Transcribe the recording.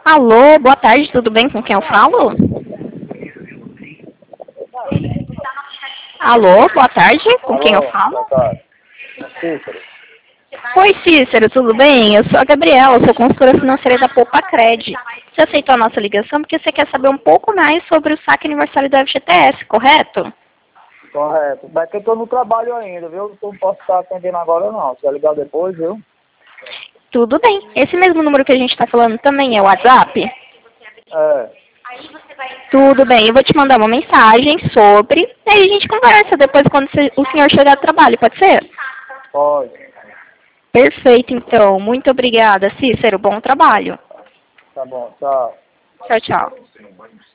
Alô, boa tarde, tudo bem? Com quem eu falo? Alô, boa tarde, com quem eu Alô, falo? boa tarde. Cícero. Oi, Cícero, tudo bem? Eu sou a Gabriela, sou consultora financeira da Poupa Cred. Você aceitou a nossa ligação porque você quer saber um pouco mais sobre o saque aniversário do FGTS, correto? Correto. Mas que eu tô no trabalho ainda, viu? Eu não posso estar atendendo agora não. Você vai ligar depois, viu? Tudo bem. Esse mesmo número que a gente está falando também é o WhatsApp? É, Tudo bem, eu vou te mandar uma mensagem sobre, e aí a gente conversa depois quando o senhor chegar do trabalho, pode ser? pode. Perfeito, então. Muito obrigada, Cícero. Bom trabalho. Tá bom, tchau. Tchau, tchau.